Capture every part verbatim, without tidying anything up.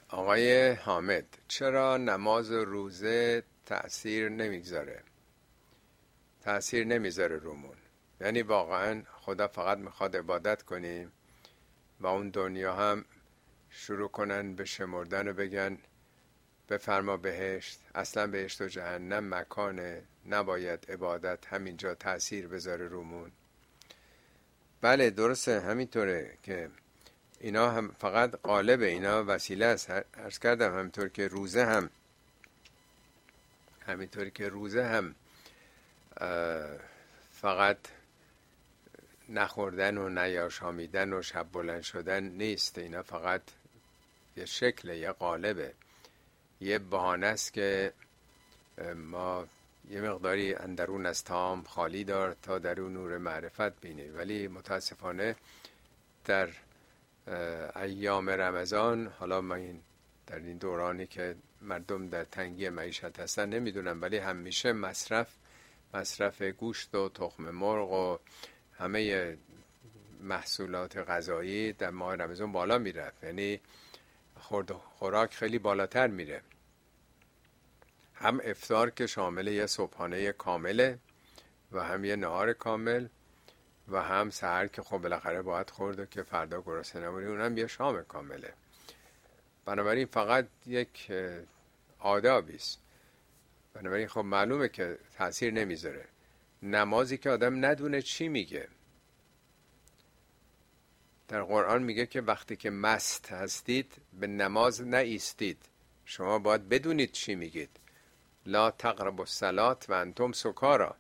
آقای حامد، چرا نماز و روزه تأثیر نمیگذاره؟ تأثیر نمیذاره رومون. یعنی واقعا خدا فقط میخواد عبادت کنیم و اون دنیا هم شروع کنن به شمردن و بگن بفرما بهشت؟ اصلا بهشت و جهنم مکانه، نباید عبادت همینجا تأثیر بذاره رومون. بله درسته، همینطوره که اینا هم فقط قالب، اینا وسیله است. عرض کردم همینطور که روزه هم همینطوری که روزه هم فقط نخوردن و نیاشامیدن و شب بلند شدن نیست. اینا فقط یه شکل، یه قالبه، یه بهانه است که ما یه مقداری اندرون از طعام خالی دار تا در اون نور معرفت بینی. ولی متاسفانه در ایام رمضان، حالا ما این در این دورانی که مردم در تنگی معیشت هستن نمیدونم، ولی همیشه مصرف مصرف گوشت و تخم مرغ و همه محصولات غذایی در ماه رمضان بالا میره. یعنی خورد خوراک خیلی بالاتر میره. هم افطار که شامل یه صبحانه کامله و هم یه نهار کامل و هم سحر که خب بالاخره باید خورد و که فردا گرسنه نمونی، اونم یه شام کامله. بنابراین فقط یک آدابی است. بنابراین خب معلومه که تأثیر نمیذاره. نمازی که آدم ندونه چی میگه. در قرآن میگه که وقتی که مست هستید به نماز نایستید. شما باید بدونید چی میگید. لا تقربوا الصلاة و انتم سکارا.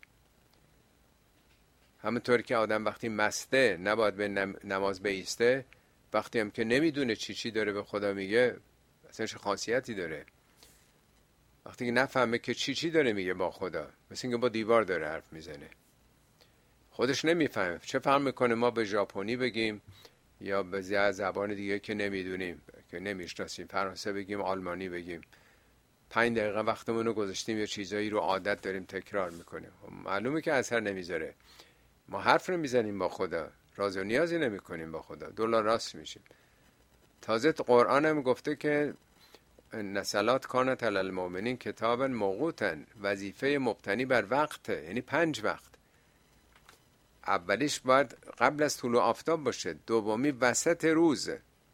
همونطور که آدم وقتی مسته نباید به نماز بایسته، وقتی هم که نمیدونه چی چی داره به خدا میگه، اصلا چه خاصیتی داره؟ وقتی که نفهمه که چی چی داره میگه با خدا، مثل اینکه با دیوار داره حرف میزنه، خودش نمیفهمه. چه فهم میکنه ما به ژاپنی بگیم یا به زبان دیگه که نمیدونیم، که نمیشناسیم، فرانسه بگیم، آلمانی بگیم، پنج دقیقه وقتمون رو گذاشتیم یه چیزایی رو عادت داریم تکرار میکنیم. معلومه که اثر نمیذاره. ما حرف رو میزنیم با خدا، راز و نیازی نمی کنیم با خدا، دلار راست میشیم. تازه قرآن هم گفته که نسلات کانت علی المؤمنین کتابا موقوتا، وظیفه مبتنی بر وقته، یعنی پنج وقت. اولیش باید قبل از طلوع آفتاب باشه، دومی وسط روز،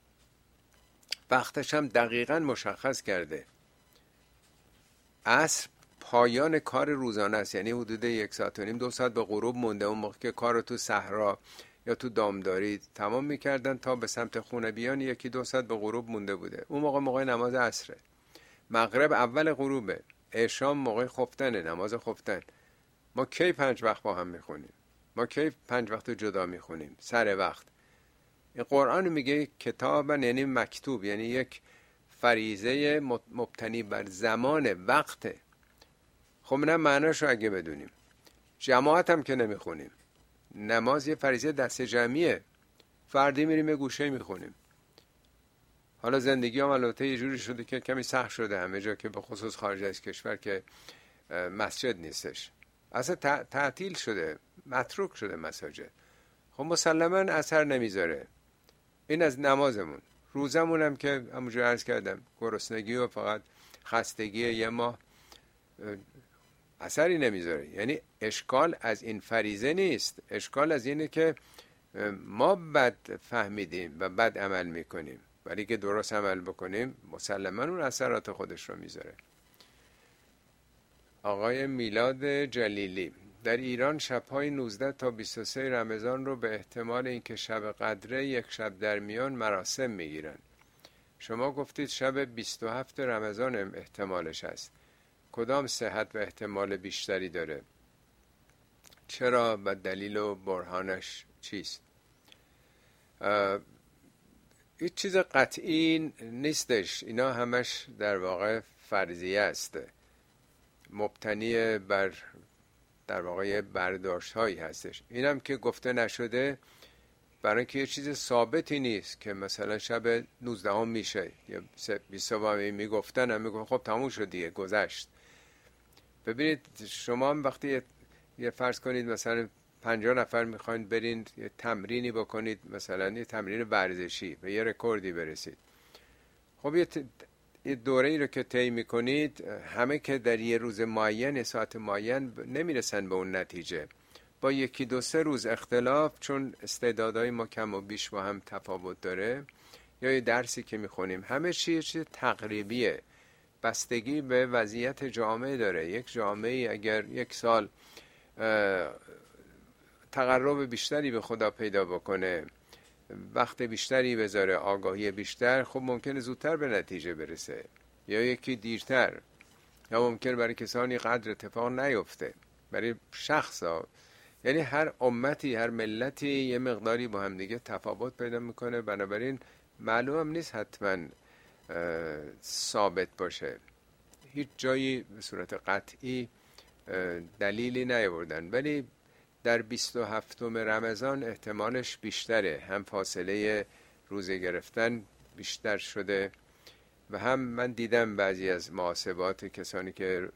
وقتش هم دقیقاً مشخص کرده. عصر پایان کار روزانه است، یعنی حدود یک ساعت و نیم دو ساعت به غروب مونده. اون موقع که کار رو تو صحرا یا تو دامداری تمام میکردن تا به سمت خونه بیان، یکی دو ساعت به غروب مونده بوده. اون موقع موقع نماز عصره. مغرب اول غروبه. عشا موقع خفتنه، نماز خفتن. ما کی پنج وقت با هم میخونیم؟ ما کی پنج وقت جدا میخونیم سر وقت؟ این قرآن میگه کتابا، یعنی مکتوب، یعنی یک فریضه مبتنی بر زمان، وقته. خب نه معناشو اگه بدونیم. جماعت هم که نمیخونیم. نماز یه فریضه دست جمعیه، فردی میریم یه گوشه میخونیم. حالا زندگی هم البته یه جوری شده که کمی سخت شده همه جا، که به خصوص خارج از کشور که مسجد نیستش، اصلا تعطیل شده، متروک شده مساجد. خب مسلما اثر نمیذاره. این از نمازمون. روزمون هم که همونجور عرض کردم، گرسنگی و فقط خستگی یه ماه اثری نمیذاره. یعنی اشکال از این فریضه نیست، اشکال از اینه که ما بد فهمیدیم و بد عمل میکنیم. ولی که درست عمل بکنیم مسلما اون اثرات خودش رو میذاره. آقای میلاد جلیلی: در ایران شب‌های نوزده تا بیست و سه رمضان رو به احتمال اینکه شب قدره یک شب در میان مراسم میگیرن. شما گفتید شب بیست و هفت رمضان احتمالش هست. کدام صحت و احتمال بیشتری داره؟ چرا و دلیل و برهانش چیست؟ هیچ چیز قطعی نیستش. اینا همش در واقع فرضیه است، مبتنی بر در واقع برداشت هایی هستش. اینم که گفته نشده برای اینکه یه چیز ثابتی نیست که مثلا شب نوزده هم میشه یا بیست هم میگفتن هم میگفتن خب تموم شد دیگه، گذشت. ببینید شما هم وقتی یه فرض کنید مثلا پنجاه نفر میخواین برین یه تمرینی بکنید، مثلا یه تمرین ورزشی، به یه رکوردی برسید. خب یه ت... یه دوره ای رو که طی میکنید، همه که در یه روز معین، یه ساعت معین نمیرسن به اون نتیجه. با یکی دو سه روز اختلاف، چون استعدادهای ما کم و بیش با هم تفاوت داره، یا یه درسی که میخونیم، همه چی چیز تقریبیه، بستگی به وضعیت جامعه داره. یک جامعه اگر یک سال تقرب بیشتری به خدا پیدا بکنه، وقت بیشتری بذاره، آگاهی بیشتر، خب ممکنه زودتر به نتیجه برسه، یا یکی دیرتر، یا ممکنه برای کسانی قدر اتفاق نیفته، برای شخصا. یعنی هر امتی، هر ملتی یه مقداری با هم دیگه تفاوت پیدا میکنه، بنابراین معلوم هم نیست حتما ثابت باشه. هیچ جایی به صورت قطعی دلیلی نیاوردن، ولی در بیست و هفتم رمضان احتمالش بیشتره، هم فاصله روزه گرفتن بیشتر شده و هم من دیدم بعضی از محاسبات کسانی که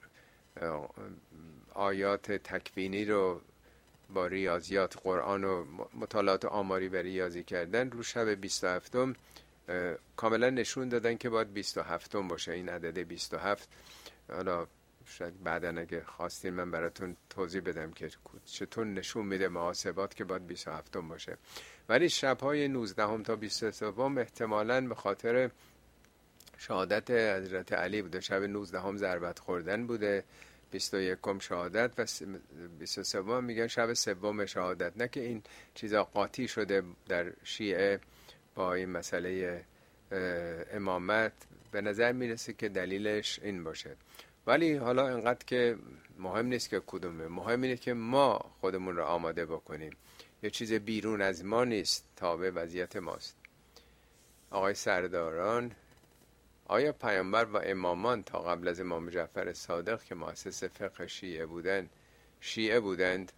آیات تکوینی رو با ریاضیات قرآن و مطالعات آماری به ریاضی کردن، رو شب بیست و هفتم کاملا نشون دادن که باید بیست و هفتم باشه این عدد بیست و هفت. حالا شاید بعدا اگه خواستین من براتون توضیح بدم که چطور نشون میده محاسبات که باید بیست و هفتم باشه. ولی شبهای نوزدهم تا بیست و سوم احتمالاً به خاطر شهادت حضرت علی بوده، شب نوزدهم ضربت خوردن بوده، بیست و یکم شهادت و بیست و سوم میگن شب سوم شهادت. نه که این چیزا قاطی شده در شیعه با این مسئله امامت، به نظر میرسه که دلیلش این باشه. ولی حالا اینقدر که مهم نیست که کدومه، مهم اینه که ما خودمون رو آماده بکنیم. یه چیز بیرون از ما نیست، تابع وضعیت ماست. آقای سرداران، آیا پیامبر و امامان تا قبل از امام جعفر صادق که مؤسس فقه شیعه بودند شیعه بودند؟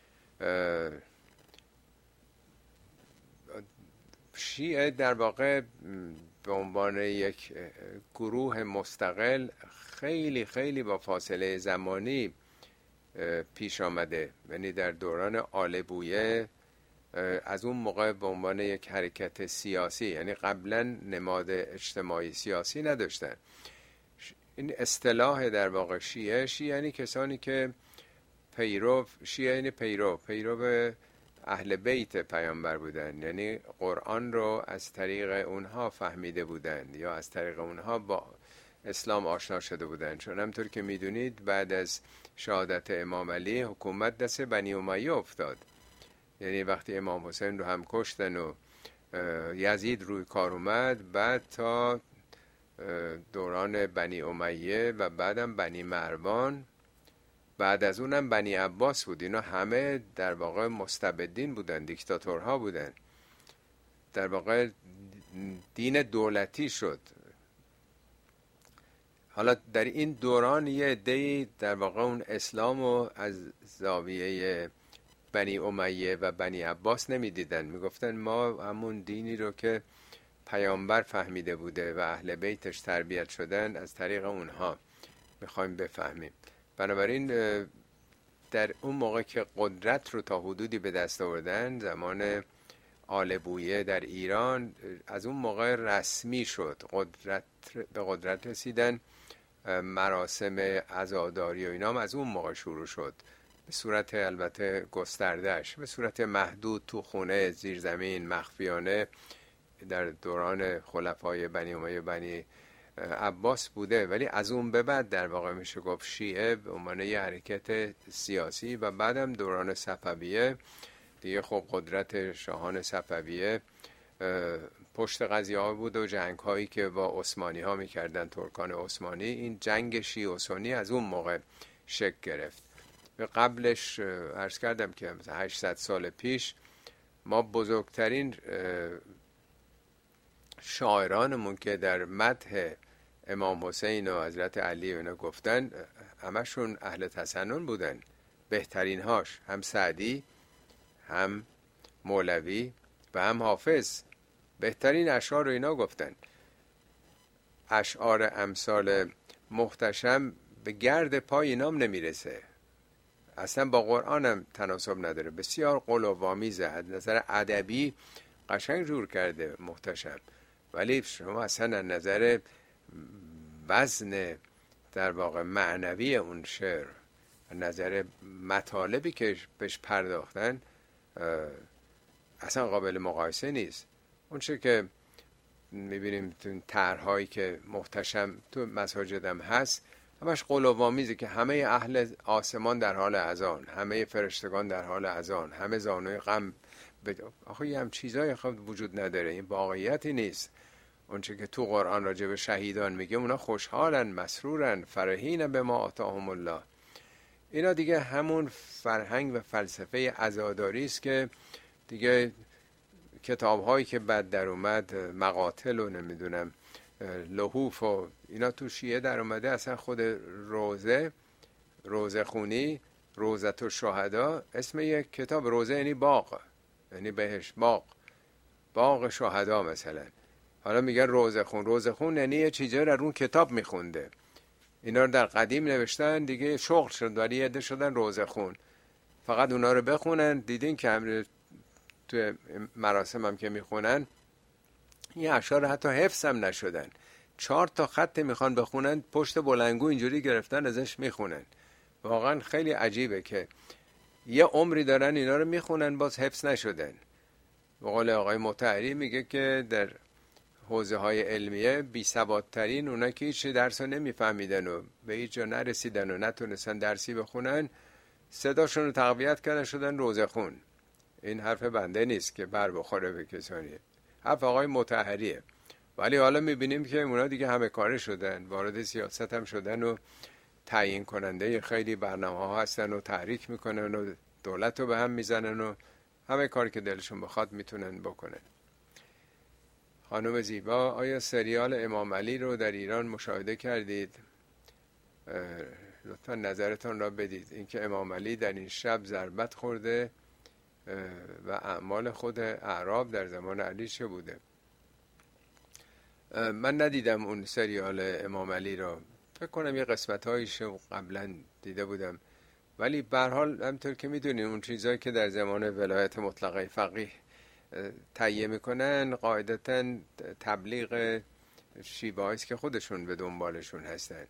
شیعه در واقع به عنوان یک گروه مستقل خیلی خیلی با فاصله زمانی پیش آمده. یعنی در دوران آل بویه از اون موقع به عنوان یک حرکت سیاسی، یعنی قبلا نماد اجتماعی سیاسی نداشتن. این اصطلاح در واقع شیعه، شیعه یعنی کسانی که پیرو، شیعه یعنی پیرو پیرو اهل بیت پیامبر بودن، یعنی قرآن رو از طریق اونها فهمیده بودند یا از طریق اونها با اسلام آشنا شده بودند. چون همطور که میدونید بعد از شهادت امام علی حکومت دست بنی امیه افتاد. یعنی وقتی امام حسین رو هم کشتن و یزید روی کار اومد، بعد تا دوران بنی امیه و بعدم بنی مروان، بعد از اونم بنی عباس بود. اینا همه در واقع مستبدین بودن، دیکتاتورها بودن. در واقع دین دولتی شد. حالا در این دوران یه عده‌ای در واقع اون اسلامو از زاویه بنی امیه و بنی عباس نمیدیدن، میگفتن ما همون دینی رو که پیامبر فهمیده بوده و اهل بیتش تربیت شدن از طریق اونها میخوایم بفهمیم. بنابراین در اون موقع که قدرت رو تا حدودی به دست آوردن، زمان آل بویه در ایران، از اون موقع رسمی شد، قدرت به قدرت رسیدن، مراسم عزاداری و اینا هم از اون موقع شروع شد، به صورت البته گستردهش، به صورت محدود تو خونه زیر زمین مخفیانه در دوران خلفای بنی امیه بنی عباس بوده. ولی از اون به بعد در واقع میشه گفت شیعه به عنوان یه حرکت سیاسی و بعدم دوران صفویه دیگه، خب قدرت شاهان صفویه پشت قضیه ها بود و جنگ هایی که با عثمانی ها میکردن، ترکان عثمانی. این جنگ شیعه و سنی از اون موقع شکل گرفت. قبلش عرض کردم که هشتصد سال پیش ما بزرگترین شاعرانمون که در مدح امام حسین و حضرت علی و اینا گفتن، همشون اهل تسنن بودن، بهترین هاش، هم سعدی هم مولوی و هم حافظ، بهترین اشعار رو اینا گفتن. اشعار امثال محتشم به گرد پای اینام نمیرسه، اصلا با قرآن هم تناسب نداره، بسیار قول و وامیزه، از نظر ادبی قشنگ جور کرده محتشم. ولی شما اصلا از نظر وزن در واقع معنوی اون شعر، از نظر مطالبی که بهش پرداختن، اصلا قابل مقایسه نیست. اون چه که میبینیم تو طرح‌هایی که محتشم تو مساجدم هست، همش قلوب‌آمیزه که همه اهل آسمان در حال اذان، همه فرشتگان در حال اذان، همه زانوی غم بد... آخه یه هم چیزای خب وجود نداره، این واقعیتی نیست. اون چه که تو قرآن راجع به شهیدان میگه اونا خوشحالن، مسرورن، فرحین به ما آتاهم الله. اینا دیگه همون فرهنگ و فلسفه عزاداری است که دیگه کتاب هایی که بعد در اومد، مقاتل و نمیدونم لحوف و اینا تو شیعه در اومده، اصلا خود روزه روزه خونی، روزت و شهدا، اسم یک کتاب روزه یعنی باغ، یعنی بهش باغ، باغ شهدا مثلا. حالا میگن روزه خون، روزه خون یعنی یه چیزایی رو اون کتاب میخونده. اینا رو در قدیم نوشتن دیگه، شغل شد ولی یه عده شدن روزه خون، فقط اونا رو بخونن. دیدین که همین تو مراسم هم که میخونن این اشعار حتی حفظ هم نشدن، چهار تا خط میخوان بخونن، پشت بلنگو اینجوری گرفتن ازش میخونن. واقعا خیلی عجیبه که یه عمری دارن اینا رو میخونن باز حفظ نشدن. به قول آقای مطهری میگه که در حوزه های علمیه بی سوادترین اونا که هیچ درس رو نمیفهمیدن و به هیچ جا نرسیدن و نتونستن درسی بخونن، صداشون رو تقویت کردن شدن روزه خون. این حرف بنده نیست که بر بخوره به کسانی، حرف آقای مطهریه. ولی حالا میبینیم که اونا دیگه همه کاره شدن، وارد سیاست هم شدن و تعیین کننده خیلی برنامه ها هستن و تحریک میکنن و دولت رو به هم میزنن و همه کار که دلشون بخواد میتونن بکنن. خانم زیبا، آیا سریال امام علی رو در ایران مشاهده کردید؟ لطفا نظرتان را بدید. اینکه امام علی در این شب ضربت خورده و اعمال خود اعراب در زمان علی چه بوده؟ من ندیدم اون سریال امام علی را، فکر کنم یه قسمت هایش قبلا دیده بودم، ولی به هر حال همطور که میدونین اون چیزایی که در زمان ولایت مطلقه فقیه تهیه میکنن قاعدتا تبلیغ شیعه است که خودشون به دنبالشون هستن.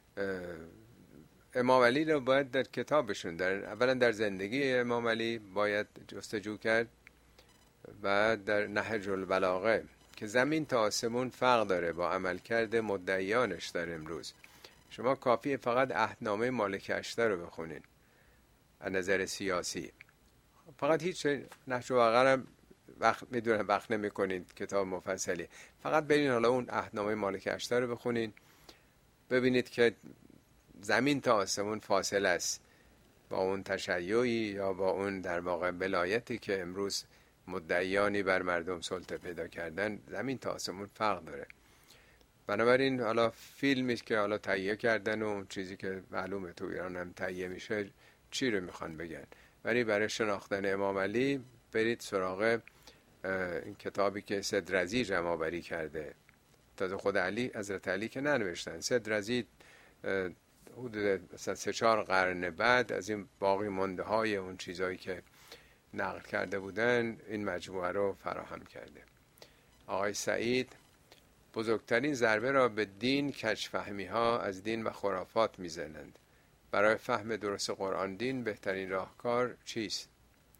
امام علی رو باید در کتابشون، در اولا در زندگی امام علی باید جستجو کرد و در نهج البلاغه که زمین تا آسمون فرق داره با عملکرد مدعیانش در امروز. شما کافیه فقط عهدنامه مالک اشتر رو بخونین از نظر سیاسی، فقط هیچ نهج البلاغه هم وقت میدونم وقت نمی کنید کتاب مفصلی، فقط برین حالا اون عهدنامه مالک اشتر رو بخونین، ببینید که زمین تا آسمون فاصله است با اون تشیعی یا با اون در واقع ولایتی که امروز مدعیانی بر مردم سلطه پیدا کردن، زمین تا آسمون فرق داره. بنابراین حالا فیلمی که حالا تهیه کردن و چیزی که معلومه تو ایران هم تهیه میشه چی رو میخوان بگن، ولی برای شناختن امام علی برید سراغ این کتابی که سدرزی جمع آوری کرده. تازه خود علی، حضرت علی که ننوشتن، سدرزی حدود مثلا سه چهار قرن بعد از این باقی مانده های اون چیزایی که نقل کرده بودن این مجموعه رو فراهم کرده. آقای سعید، بزرگترین ضربه را به دین کجفهمی ها از دین و خرافات میزنند. برای فهم درست قرآن دین بهترین راهکار چیست؟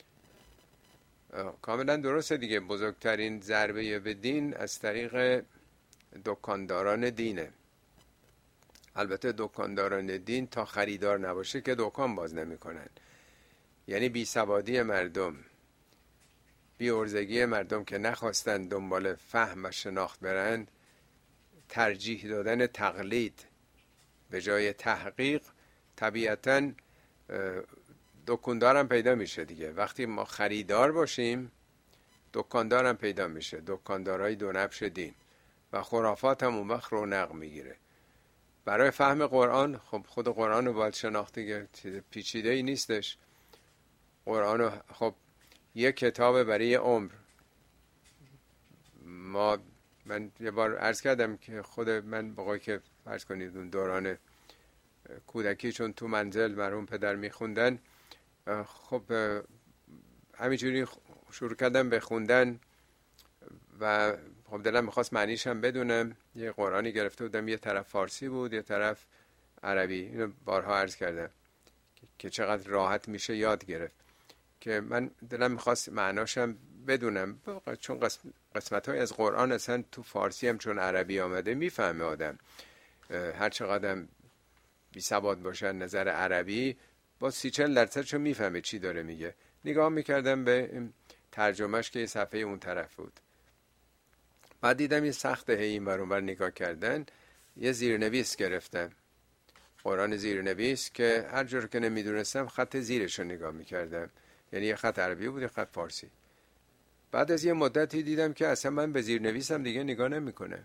کاملا درسته دیگه. بزرگترین ضربه به دین از طریق دکانداران دینه. البته دکانداران دین تا خریدار نباشه که دکان باز نمی کنن. یعنی بی سوادی مردم، بی ارزگی مردم که نخواستن دنبال فهم و شناخت برن، ترجیح دادن تقلید به جای تحقیق، طبیعتاً دکاندارم پیدا میشه دیگه. وقتی ما خریدار باشیم دکاندارم پیدا میشه، دکاندارای دو نبش دین، و خرافات هم اون وقت رونق میگیره. برای فهم قرآن، خب خود قرآن رو باید شناخت دیگه، چیز پیچیده ای نیستش. قرآن رو خب یک کتاب برای عمر. ما من یه بار عرض کردم که خود من بقای که فرض کنید اون دوران کودکی چون تو منزل مرحوم پدر میخوندن، خب همینجوری شروع کردم به خوندن و خب دلم میخواست معنیش هم بدونم. یه قرآنی گرفته بودم، یه طرف فارسی بود یه طرف عربی. اینو بارها عرض کردم که چقدر راحت میشه یاد گرفت، که من دلم میخواست معناشم بدونم، چون قسمت های از قرآن اصلا تو فارسی هم چون عربی آمده میفهمه آدم، هر چقدر بی سواد باشه نظر عربی با سی چل درصد چون میفهمه چی داره میگه. نگاه میکردم به ترجمهش که یه صفحه اون طرف بود، بعد دیدم یه سخته این بر اون بر نگاه کردن. یه زیرنویس گرفتم، قرآن زیرنویس، که هر جور که نمیدونستم خط زیرش رو نگاه میکردم، یعنی یه خط عربی بود یه خط فارسی. بعد از یه مدتی دیدم که اصلا من به زیرنویسم دیگه نگاه نمیکنه،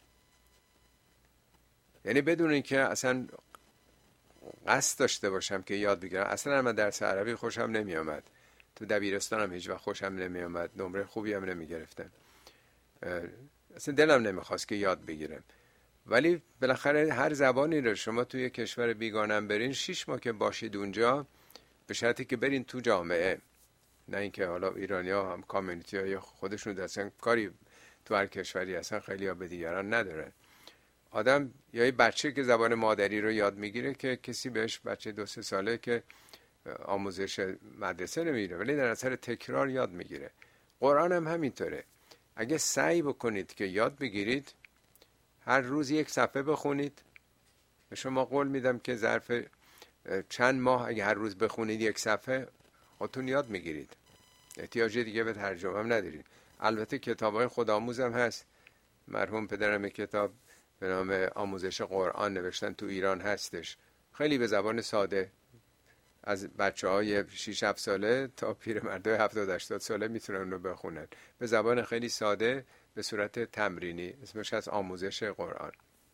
یعنی بدون اینکه اصلا قصد داشته باشم که یاد بگیرم. اصلا من درس عربی خوشم نمی آمد، تو دبیرستانم هیچ وقت خوشم نمی آمد، نمره خوبی هم نمی گرفتم، اصلا دلم نمیخواست که یاد بگیرم. ولی بالاخره هر زبانی رو شما توی کشور بیگانم برین، شش ماه که باشید اونجا، به شرطی که برین تو جامعه، نه اینکه حالا ایرانی ها هم کامیونیتی های خودشون دستن کاری تو هر کشوری اصلا خیلی ها به دیگران ندارن. آدم یا یه بچه که زبان مادری رو یاد میگیره که کسی بهش، بچه دو سه ساله که آموزش مدرسه نمیگیره ولی در اثر تکرار یاد میگیره. قرآن هم همینطوره. اگه سعی بکنید که یاد بگیرید، هر روز یک صفحه بخونید، به شما قول میدم که ظرف چند ماه اگه هر روز بخونید یک صفحه، خودتون یاد میگیرید، احتیاج دیگه به ترجمه هم ندارید. البته کتاب‌های خودآموز هم هست، مرحوم پدرم کتاب به نام آموزش قرآن نوشتن، تو ایران هستش، خیلی به زبان ساده، از بچه های شش هفت ساله تا پیرمردای هفتاد هشتاد ساله میتونن اونو بخونن، به زبان خیلی ساده، به صورت تمرینی، اسمش از آموزش قرآن.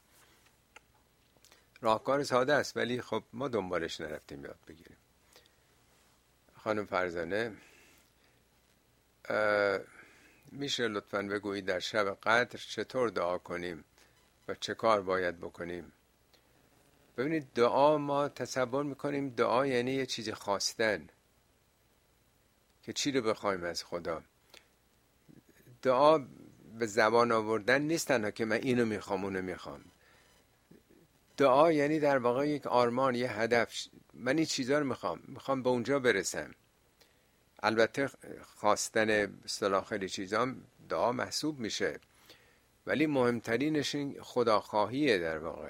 راهکار ساده است ولی خب ما دنبالش نرفتیم یاد بگیریم. خانم فرزانه، میشه لطفاً بگویید در شب قدر چطور دعا کنیم و چه کار باید بکنیم؟ ببینید، دعا ما تصور میکنیم دعا یعنی یه چیزی خواستن، که چی رو بخوایم از خدا. دعا به زبان آوردن نیست تنها که من اینو میخوام اونو میخوام. دعا یعنی در واقع یک آرمان، یه هدف. من این چیزا رو میخوام، میخوام به اونجا برسم. البته خواستن اصطلاح خیلی چیزا دعا محسوب میشه، ولی مهمترینش این خداخواهیه، در واقع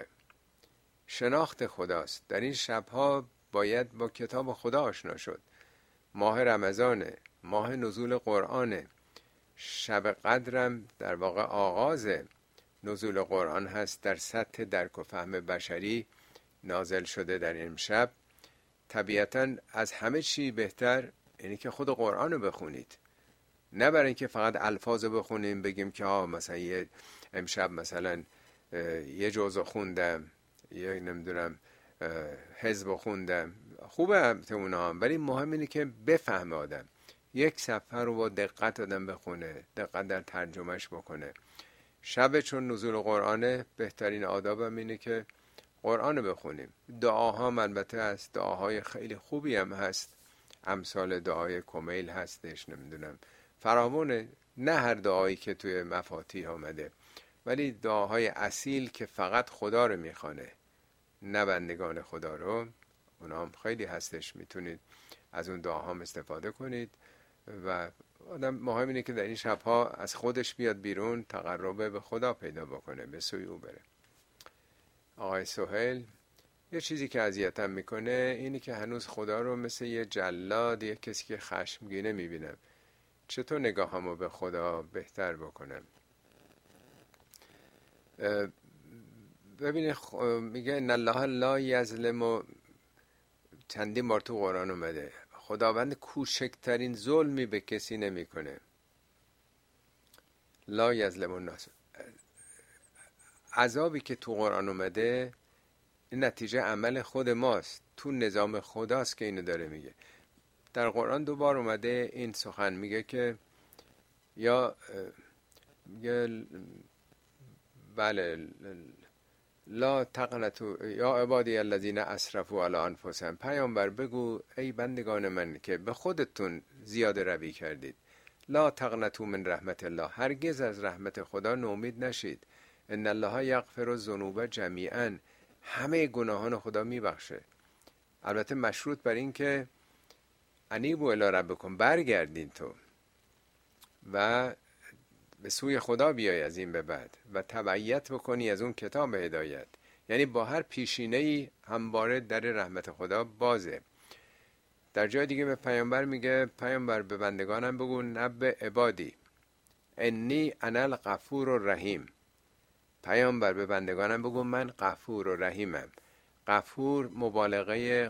شناخت خداست. در این شبها باید با کتاب خدا آشنا شد. ماه رمضانه، ماه نزول قرآنه، شب قدرم در واقع آغاز نزول قرآن هست، در سطح درک و فهم بشری نازل شده در امشب. طبیعتاً از همه چی بهتر اینه که خود قرآن رو بخونید، نه برای اینکه فقط الفاظ بخونیم بگیم که ها مثلا یه امشب مثلا یه جزء خوندم، یه نمیدونم حزب خوندم، خوبه البته اونا هم، ولی مهم اینه که بفهمه آدم. یک صفحه رو با دقت آدم بخونه، دقت در ترجمهش بکنه. شب چون نزول قرآنه، بهترین آدابم اینه که قرآن رو بخونیم. دعاها البته هست، دعاهای خیلی خوبی هم هست، امثال دعای کمیل هستش، نمیدونم فراوونه، نه هر دعایی که توی مفاتیح آمده، ولی دعاهای اصیل که فقط خدا رو میخوانه، نه بندگان خدا رو، اونا هم خیلی هستش. میتونید از اون دعاها استفاده کنید و آدم مهم اینه که در این شبها از خودش بیاد بیرون، تقرب به خدا پیدا بکنه، به سوی او بره. آقای سهیل، یه چیزی که اذیتم میکنه اینی که هنوز خدا رو مثل یه جلاد، یه کسی که خشمگینه میبینم. چطور نگاهمو به خدا بهتر بکنم؟ ببینه خ... میگه ان الله لا یظلم، چندین بار تو قرآن اومده. خداوند کوچکترین ظلمی به کسی نمیکنه. لا یظلم الناس. عذابی که تو قرآن اومده این نتیجه عمل خود ماست، تو نظام خداست که اینو داره میگه. در قرآن دو بار اومده این سخن، میگه که یا میگه بله لا تقنطوا یا عبادی الذین اسرفوا علی انفسهم، پیامبر بگو ای بندگان من که به خودتون زیاده روی کردید، لا تقنطوا من رحمت الله، هرگز از رحمت خدا نومید نشید. ان الله یغفر الذنوب جمیعا، همه گناهان خدا میبخشه. البته مشروط بر این که انیبوا الی ربکم، برگردین تو و به سوی خدا بیای از این به بعد و تبعیت بکنی از اون کتاب هدایت. یعنی با هر پیشینه‌ای همواره در رحمت خدا بازه. در جای دیگه به پیامبر میگه پیامبر به بندگانم بگو نبع عبادی انی انا الغفور الرحیم. پیامبر به بندگانم بگو من غفور و رحیمم. غفور مبالغه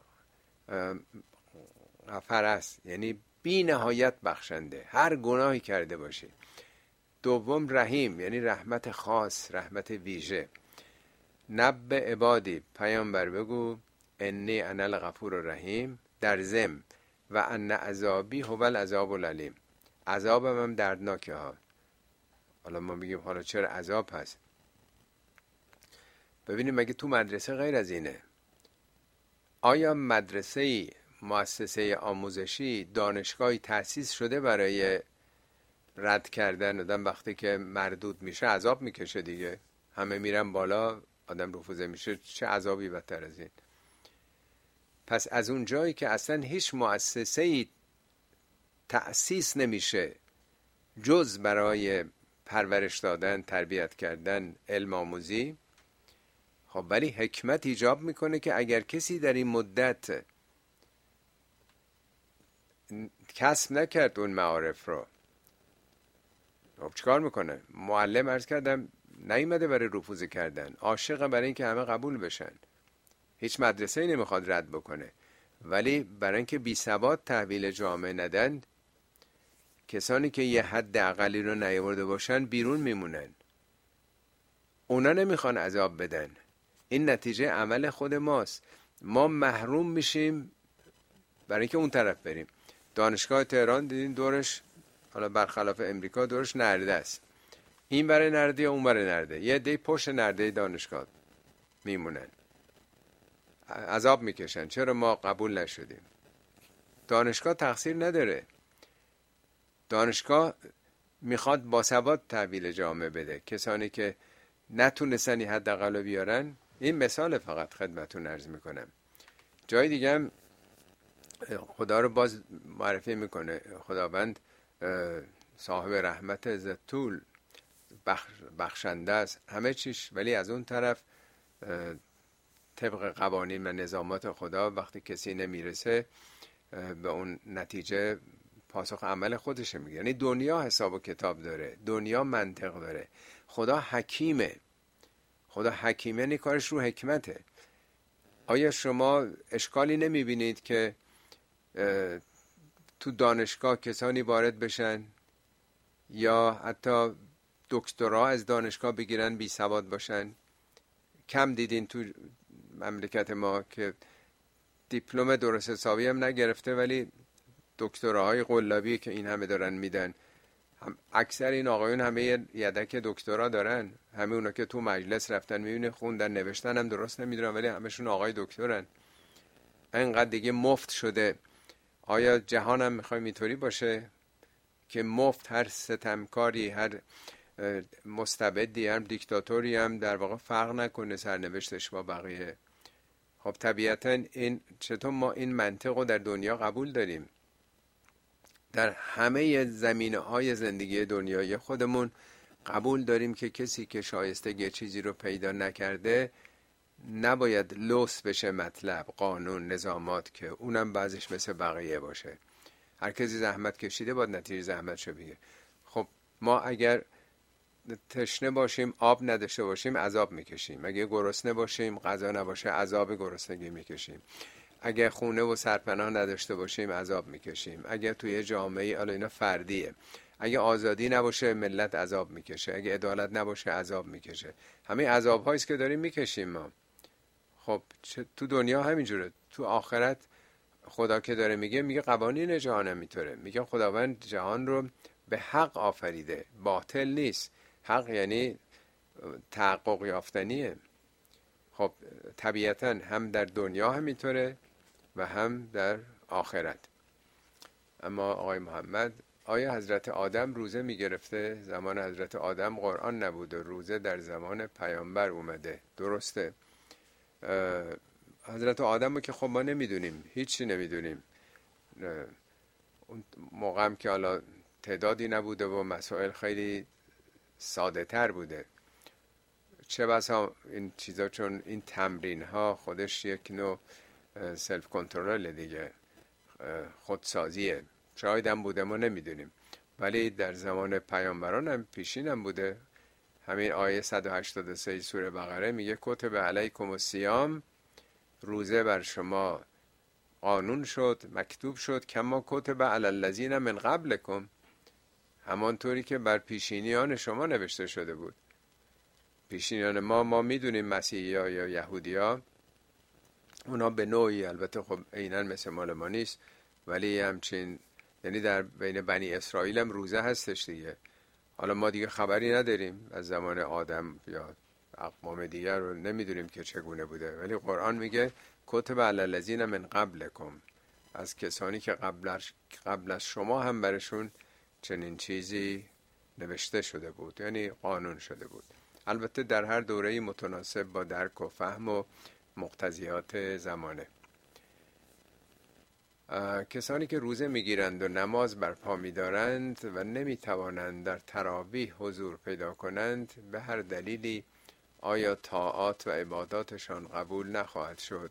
غفر است، یعنی بی نهایت بخشنده هر گناهی کرده باشی. دوم رحیم، یعنی رحمت خاص، رحمت ویژه. نبع عبادی، پیامبر بگو انی انا الغفور الرحیم، در ضمن و ان عذابی هو العذاب العلیم، عذابم هم دردناکه ها. حالا ما میگیم حالا چرا عذاب هست؟ ببینیم مگه تو مدرسه غیر از اینه؟ آیا مدرسه، مؤسسه آموزشی، دانشگاهی تأسیس شده برای رد کردن آدم وقتی که مردود میشه عذاب میکشه دیگه؟ همه میرن بالا، آدم رفوزه میشه، چه عذابی بدتر از این؟ پس از اون جایی که اصلا هیچ مؤسسه‌ای تأسیس نمیشه جز برای پرورش دادن، تربیت کردن، علم آموزی، خب ولی حکمت ایجاب میکنه که اگر کسی در این مدت کسب نکرد اون معارف رو، خب چیکار میکنه؟ معلم عرض کردم نیومده برای رفوزه کردن، عاشق برای اینکه همه قبول بشن. هیچ مدرسه‌ای نمیخواد رد بکنه، ولی برای اینکه بی ثبات تحویل جامعه ندن، کسانی که یه حد اقلی رو نیاورده باشن بیرون میمونن. اونا نمیخوان عذاب بدن، این نتیجه عمل خود ماست. ما محروم میشیم برای اینکه اون طرف بریم. دانشگاه تهران دیدین دورش، حالا برخلاف امریکا، دورش نرده است. این برای نرده یا اون برای نرده، یه دی پشت نرده دانشگاه میمونن، عذاب میکشن چرا ما قبول نشدیم. دانشگاه تقصیر نداره، دانشگاه میخواد باسواد تحویل جامعه بده. کسانی که نتونستن این حداقل بیارن، این مثال فقط خدمتون عرض میکنم. جای دیگه هم خدا رو باز معرفی میکنه، خداوند صاحب رحمت عزت طول، بخش بخشنده است همه چیش، ولی از اون طرف طبق قوانین و نظامات خدا وقتی کسی نمیرسه به اون نتیجه، پاسخ عمل خودشه میگه. یعنی دنیا حساب و کتاب داره، دنیا منطق داره. خدا حکیمه، خدا حکیمه، یعنی کارش رو حکمته. آیا شما اشکالی نمیبینید که تو دانشگاه کسانی وارد بشن یا حتی دکترا از دانشگاه بگیرن بی سواد باشن؟ کم دیدین تو مملکت ما که دیپلم درست حسابی هم نگرفته ولی دکتراهای قلابی که این همه دارن میدن. هم اکثر این آقایون همه یدک دکترا دارن، همه اونا که تو مجلس رفتن میبینه خوندن نوشتن هم درست نمیدونن ولی همشون آقای دکترن. اینقدر دیگه مفت شده. آیا جهان هم میخوایم اینطوری باشه که مفت هر ستمکاری، هر مستبدی، هر دیکتاتوری هم در واقع فرق نکنه سرنوشتش با بقیه؟ خب طبیعتا این چطور ما این منطق رو در دنیا قبول داریم؟ در همه زمینه‌های زندگی دنیای خودمون قبول داریم که کسی که شایسته چیزی رو پیدا نکرده نباید لوث بشه مطلب، قانون، نظامات، که اونم بعضش مثل بقیه باشه. هر کسی زحمت کشیده باید نتیجه زحمتشو بگیره. خب ما اگر تشنه باشیم، آب نداشته باشیم، عذاب میکشیم. اگه گرسنه باشیم، غذا نباشه، عذاب گرسنگی میکشیم. اگه خونه و سرپناه نداشته باشیم، عذاب میکشیم. اگه توی جامعه، حالا اینا فردیه، اگه آزادی نباشه ملت عذاب میکشه، اگه عدالت نباشه عذاب میکشه. همه عذاب هاییست که داریم میکشیم ما. خب تو دنیا همینجوره، تو آخرت خدا که داره میگه، میگه قوانین جهان هم میطوره. میگه خداوند جهان رو به حق آفریده، باطل نیست. حق یعنی تحقق یافتنیه. خب طبیعتا هم در دنیا همینطوره و هم در آخرت. اما آقای محمد آیا حضرت آدم روزه میگرفته؟ زمان حضرت آدم قرآن نبود و روزه در زمان پیامبر اومده. درسته. حضرت آدم رو که خب ما نمیدونیم، هیچی نمیدونیم. اون موقع هم که حالا تعدادی نبوده و مسائل خیلی ساده تر بوده. چه بسا این چیزا، چون این تمرین ها خودش یک نوع سلف کنترل دیگه، خودسازیه. شاید هم بوده ما نمیدونیم، ولی در زمان پیامبران هم پیشین هم بوده. همین آیه صد و هشتاد و سه سوره بقره میگه کتب علیکم الصیام، روزه بر شما قانون شد، مکتوب شد، کما کتب علی الذین من قبلکم، همانطوری که بر پیشینیان شما نوشته شده بود. پیشینیان ما ما میدونیم مسیحی ها یا یهودی ها، اونا به نوعی البته خب عیناً مثل مال ما نیست، ولی همچین، یعنی در بین بنی اسرائیل هم روزه هستش دیگه. حالا ما دیگه خبری نداریم از زمان آدم یا اقوام دیگر رو نمیدونیم که چگونه بوده، ولی قرآن میگه کتب علی الذین من قبلکم، از کسانی که قبل قبل از شما هم برشون چنین چیزی نوشته شده بود، یعنی قانون شده بود. البته در هر دوره‌ای متناسب با درک و فهم و مقتضیات زمانه. کسانی که روزه میگیرند و نماز برپا می‌دارند و نمیتوانند در تراویح حضور پیدا کنند، به هر دلیلی آیا طاعات و عباداتشان قبول نخواهد شد؟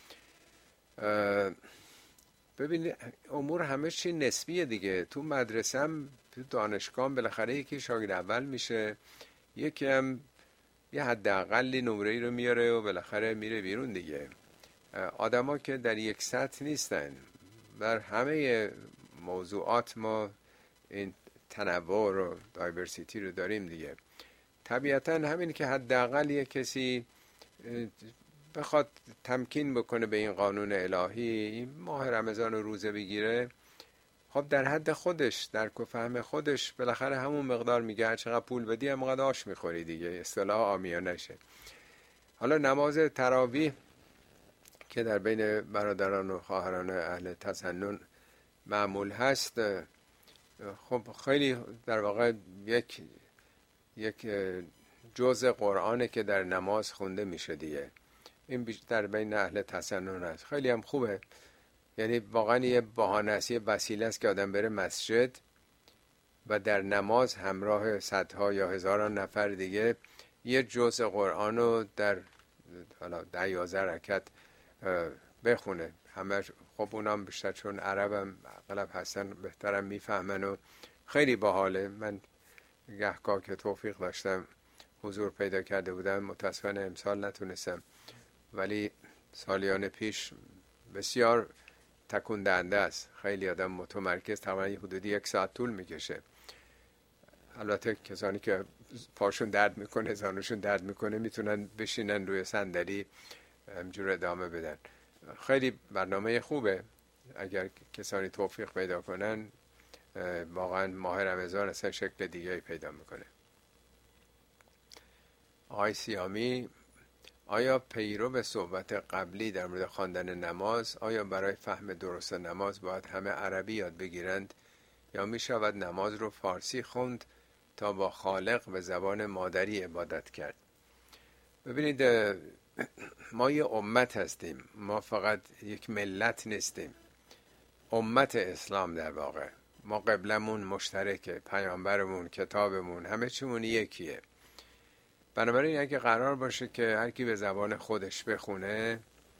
ببینید امور همه چی نسبیه دیگه. تو مدرسه هم، تو دانشگاه هم بالاخره یکی شاگرد اول میشه، یکی هم یه حداقلی نمره‌ای رو میاره و بالاخره میره بیرون دیگه. آدما که در یک سطح نیستن. در همه موضوعات ما این تنوع رو، دایورسیتی رو داریم دیگه. طبیعتا همین که حداقل یک کسی بخواد تمکین بکنه به این قانون الهی، ماه رمضان رو روزه بگیره، خب در حد خودش، درک و فهم خودش، بالاخره همون مقدار میگه هر چقدر پول بدی همونقدر آش میخوری دیگه، اصطلاح عامیانه شه. حالا نماز تراویح که در بین برادران و خواهران اهل تسنن معمول هست، خب خیلی در واقع یک یک جزء قرآنه که در نماز خونده میشه دیگه. این در بین اهل تسنن هست، خیلی هم خوبه. یعنی واقعا یه بهانه است، یه وسیله است که آدم بره مسجد و در نماز همراه صدها یا هزاران نفر دیگه یه جزء قرآن رو در حالا ده یازده رکعت بخونه. همه خب اونام بیشتر چون عربم اغلب هستن بهترم میفهمن و خیلی باحاله. من گهگاه که توفیق داشتم حضور پیدا کرده بودم، متاسفانه امسال نتونستم، ولی سالیان پیش بسیار تکون دهنده است. خیلی آدم متمرکز، تقریبا حدودی یک ساعت طول میکشه. البته کسانی که پاشون درد میکنه، زانوشون درد میکنه، میتونن بشینن روی صندلی همجور ادامه بدن. خیلی برنامه خوبه. اگر کسانی توفیق پیدا کنن، واقعا ماه رمضان اصلا شکل دیگه پیدا میکنه. آقای سیامی: آیا پیرو به صحبت قبلی در مورد خواندن نماز، آیا برای فهم درست نماز باید همه عربی یاد بگیرند یا می شود نماز رو فارسی خوند تا با خالق به زبان مادری عبادت کرد؟ ببینید ما یه امت هستیم، ما فقط یک ملت نیستیم. امت اسلام در واقع، ما قبلمون مشترکه، پیامبرمون، کتابمون، همه چیمون یکیه. بنابراین اگه قرار باشه که هر کی به زبان خودش بخونه،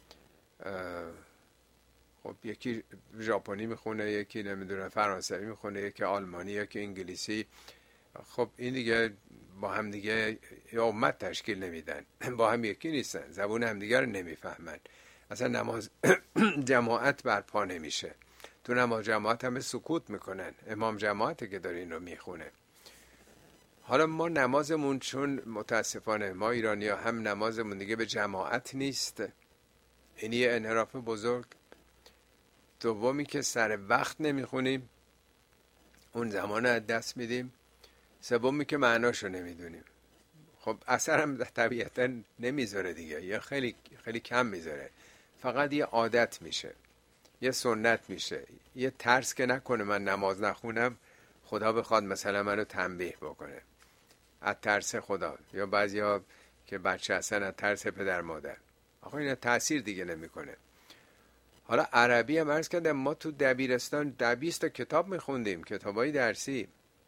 خب یکی ژاپنی میخونه، یکی نمیدونم فرانسوی میخونه، یکی آلمانی، یکی انگلیسی، خب این دیگه با هم دیگه یا امت تشکیل نمیدن، با هم یکی نیستن، زبان هم دیگه رو نمیفهمن، اصلا نماز جماعت برپا نمیشه. تو نماز جماعت همه سکوت میکنن، امام جماعته که داره این رو میخونه. حالا ما نمازمون، چون متاسفانه ما ایرانی ها هم نمازمون دیگه به جماعت نیست، این یه انحراف بزرگ. دومی که سر وقت نمیخونیم، اون زمان از دست میدیم. سومی که معناشو نمیدونیم. خب اثر هم طبیعتا نمیذاره دیگه، یا خیلی خیلی کم میذاره، فقط یه عادت میشه، یه سنت میشه. یه ترس که نکنه من نماز نخونم خدا بخواد مثلا منو تنبیه بکنه از ترس خدا، یا بعضیا که بچه هستن از ترس پدر مادر. آخه این تأثیر دیگه نمیکنه. حالا عربی هم عرض کردم ما تو دبیرستان ده بیست تا کتاب میخوندیم، کتابای درسی،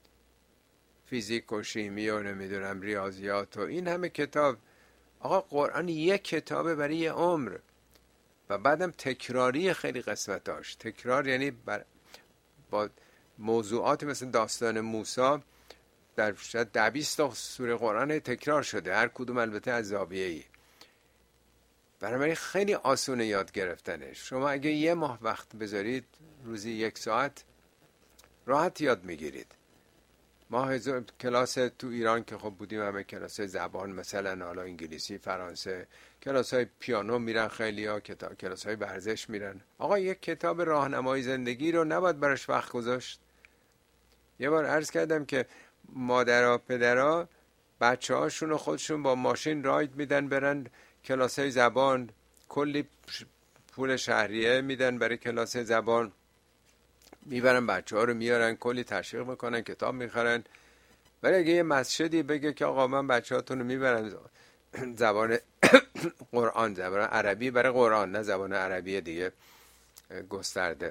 فیزیک و شیمی و نمیدونم ریاضیات و این همه کتاب. آقا قرآن یک کتابه برای یه عمر، و بعدم تکراری خیلی قسمتاش. تکرار یعنی بر با موضوعات مثل داستان موسی در شاید ده بیست تا سوره قرآن تکرار شده، هر کدوم البته از زاویه‌ای. برای من خیلی آسونه یاد گرفتنش. شما اگه یه ماه وقت بذارید روزی یک ساعت راحت یاد میگیرید. ما هزار کلاس تو ایران که خب بودیم همه کلاس زبان، مثلا حالا انگلیسی، فرانسه، کلاس های پیانو میرن خیلی ها، کلاس های ورزش میرن. آقا یک کتاب راهنمای زندگی رو نباید براش وقت گذاشت؟ یه بار عرض کردم که مادرها پدرها بچه هاشون رو خودشون با ماشین راید میدن برن کلاس های زبان، کلی پول شهریه میدن برای کلاس زبان، میبرن بچه ها رو میارن، کلی تشویق میکنن، کتاب میخرن. ولی اگه یه مسجدی بگه که آقا من بچه هاتون رو میبرن زبان قرآن، زبان عربی برای قرآن، نه زبان عربی دیگه گسترده،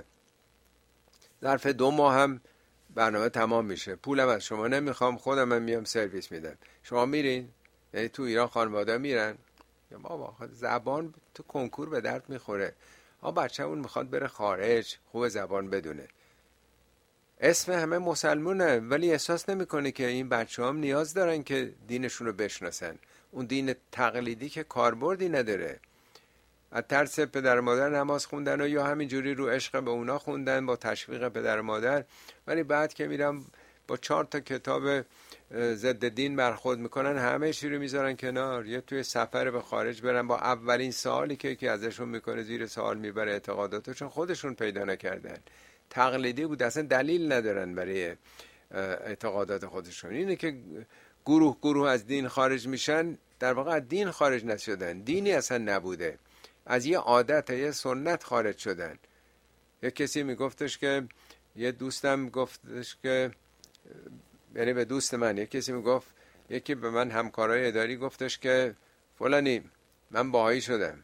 ظرف دو ماه هم برنامه تمام میشه، پولم از شما نمیخوام، خودم من میام سرویس میدم، شما میرین؟ یعنی تو ایران خانواده میرن یا ما زبان تو کنکور به درد میخوره. ها بچه اون میخواد بره خارج، خوب زبان بدونه، اسم همه مسلمونه ولی احساس نمیکنه که این بچه هم نیاز دارن که دینشون رو بشناسن. اون دین تقلیدی که کاربردی نداره. از ترس پدر مادر نماز خوندن و یا همینجوری رو عشق به اونا خوندن با تشویق پدر مادر، ولی بعد که میرم با چهار تا کتاب ضد دین برخورد میکنن، همه چی رو میذارن کنار، یه توی سفر به خارج برن با اولین سوالی که که ازشون میکنه زیر سوال میبره اعتقاداتشون، خودشون پیدا نکردن، تقلیدی بود، اصلا دلیل ندارن برای اعتقادات خودشون. اینه که گروه گروه از دین خارج میشن، در واقع از دین خارج نشدن، دینی اصلا نبوده، از یه عادت یه سنت خارج شدن. یه کسی میگفتش که یه دوستم گفتش که، یعنی به دوست من یه کسی میگفت، یکی به من همکارای اداری گفتش که فلانی من باهایی شدم.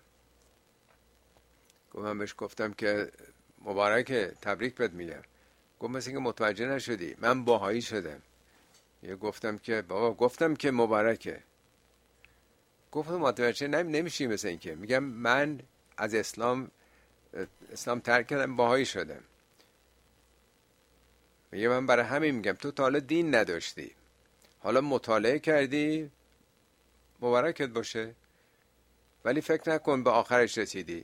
گفتم بهش گفتم که مبارکه، تبریک بهت میگم. گفت مثل اینکه متوجه نشدی، من باهایی شدم. یه گفتم که بابا گفتم که مبارکه. گفتم متوجه نمیشی مثل اینکه میگم من از اسلام اسلام ترک کردم، باهایی شدم. میگه من برای همین میگم تو تا حالا دین نداشتی، حالا مطالعه کردی، مبارکت باشه، ولی فکر نکن به آخرش رسیدی.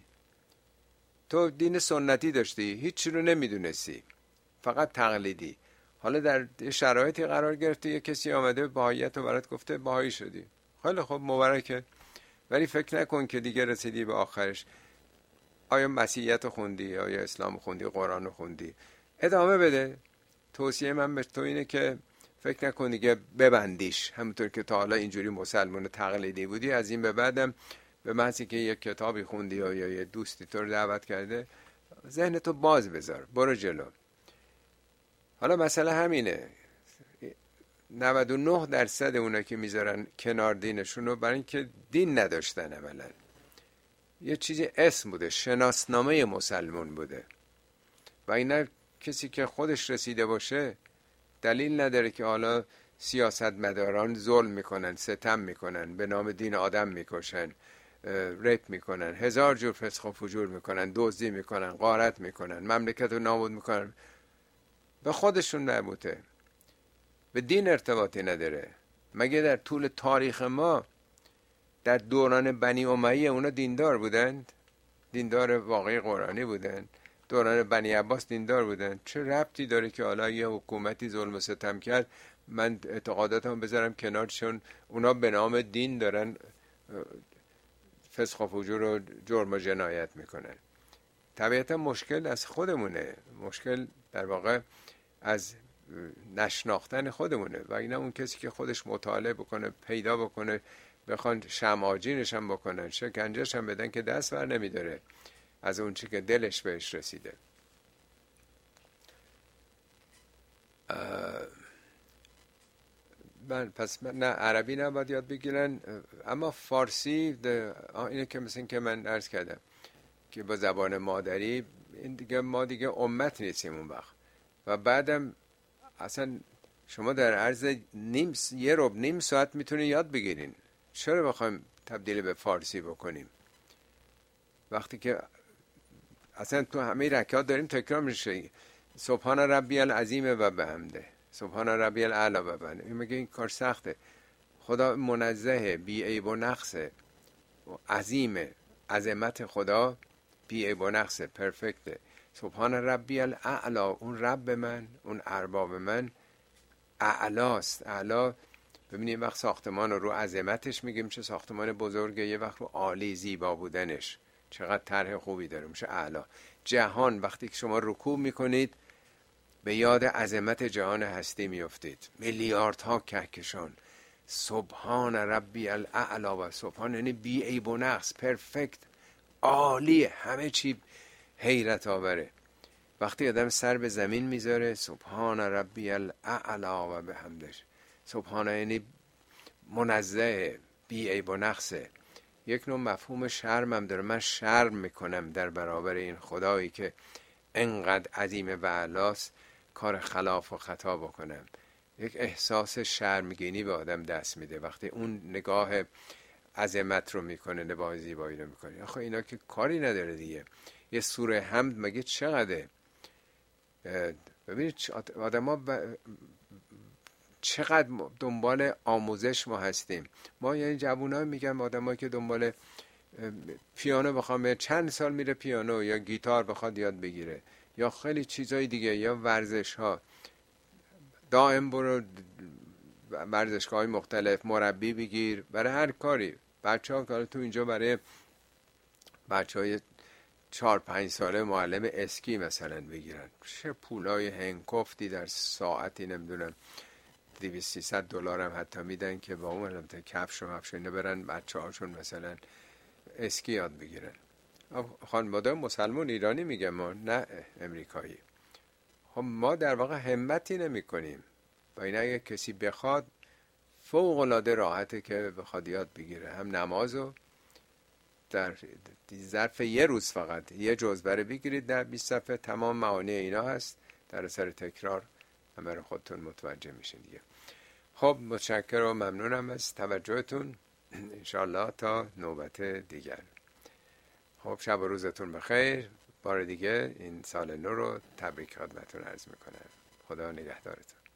تو دین سنتی داشتی، هیچ رو نمیدونستی، فقط تقلیدی. حالا در شرایطی قرار گرفتی، یه کسی آمده بهاییت رو برات گفته، بهایی شدی، خیلی خب مبارکه، ولی فکر نکن که دیگه رسیدی به آخرش. آیا مسیحیت رو خوندی، آیا اسلام رو خوندی، قرآن رو خوندی، ادامه بده. توصیه من به تو اینه که فکر نکن دیگه ببندیش، همونطور که تا حالا اینجوری مسلمان تقلیدی بودی، از این به بعدم به محضی که یک کتابی خوندی یا یه دوستی تو رو دعوت کرده، ذهنتو باز بذار، برو جلو. حالا مسئله همینه، نود و نه درصد اونا که میذارن کنار دینشون رو برای اینکه دین نداشتن، اولا یه چیزی اسم بوده، شناسنامه مسلمان بوده، و اینا کسی که خودش رسیده باشه دلیل نداره که حالا سیاستمداران ظلم میکنن، ستم میکنن، به نام دین آدم میکشن، ریپ میکنن، هزار جور فسق و فجور میکنن، دزدی میکنن، غارت میکنن، مملکت رو نابود میکنن. به خودشون مربوطه، به دین ارتباطی نداره. مگه در طول تاریخ ما در دوران بنی امیه اونا دیندار بودند؟ دیندار واقعی قرآنی بودند؟ دوران بنی عباس دیندار بودن؟ چه ربطی داره که حالا یه حکومتی ظلم و ستم کرد من اعتقاداتم بذارم کنار، چون اونا به نام دین دارن فسق و فجور و جرم و جنایت میکنن؟ طبیعتا مشکل از خودمونه، مشکل در واقع از نشناختن خودمونه. و اینا اون کسی که خودش مطالعه بکنه، پیدا بکنه، بخوان شمعاجینش هم بکنن، شکنجهش هم بدن، که دست بر نمیداره از اون چی که دلش بهش رسیده. من پس من نه عربی نباید یاد بگیرن، اما فارسی اینه که مثل این که من عرض کردم که با زبان مادری این دیگه ما دیگه امت نیستیم اون وقت. و بعدم اصلا شما در عرض نیم یه ربع نیم ساعت میتونین یاد بگیرین، چرا بخوایم تبدیل به فارسی بکنیم وقتی که اصلا تو همه رکعات داریم تکرار میشه سبحان ربی العظیم و بحمده، سبحان ربی الاعلی و بحمده. این میگه این کار سخته، خدا منزه، بی عیب و نقصه، عظیمه، عظمت خدا بی عیب و نقصه، پرفکته. سبحان ربی الاعلی، اون رب من، اون ارباب من اعلاست. اعلا ببینید وقت ساختمان رو عظمتش میگیم چه ساختمان بزرگه، یه وقت رو عالی زیبا بودنش چقدر طرح خوبی داره میشه اعلا. جهان وقتی که شما رکوع میکنید به یاد عظمت جهان هستی میافتید، میلیاردها کهکشان. سبحان ربی الاعلی و سبحان یعنی بی عیب و نقص، پرفکت، عالی، همه چی حیرت آوره. وقتی آدم سر به زمین میذاره سبحان ربی الاعلی و بحمدش، سبحان یعنی منزه، بی عیب و نقصه. یک نوع مفهوم شرم هم داره، من شرم میکنم در برابر این خدایی که انقدر عظیمه و اعلاست کار خلاف و خطا بکنم. یک احساس شرمگینی به آدم دست میده وقتی اون نگاه عظمت رو میکنه، نگاه زیبایی رو میکنه. آخه اینا که کاری نداره دیگه. یه سوره حمد مگه چقدره؟ ببینید آدم ها ب... چقدر دنبال آموزش ما هستیم. ما یعنی جوون ها میگم آدم ها که دنبال پیانو بخوام چند سال میره پیانو یا گیتار بخواد یاد بگیره یا خیلی چیزای دیگه یا ورزش ها، دائم برو ورزشگاه های مختلف مربی بگیر برای هر کاری. بچه ها کار تو اینجا برای بچه های چهار پنج ساله معلم اسکی مثلا بگیرن، چه پولای هنکفتی در ساعتی نمیدونم دویست سیصد دلار هم حتی میدن که با اون البته کفش و مفش اینا برن بچه هاشون مثلا اسکی یاد بگیرن. خانواده مسلمان ایرانی میگم ما، نه امریکایی. خب ما در واقع همتی نمی کنیم با این. اگه کسی بخواد فوق العاده راحته که بخواد یاد بگیره، هم نمازو در ظرف یه روز فقط یه جزوه بگیرید در بیست صفحه، تمام معانی اینا هست، در اثر تکرار همه رو خودتون متوجه میشین دیگه. خب متشکرم و ممنونم از توجهتون، انشالله تا نوبت دیگر. خب شب و روزتون بخیر. بار دیگه این سال نو رو تبریک خدمتتون عرض میکنم. خدا نگهدارتون.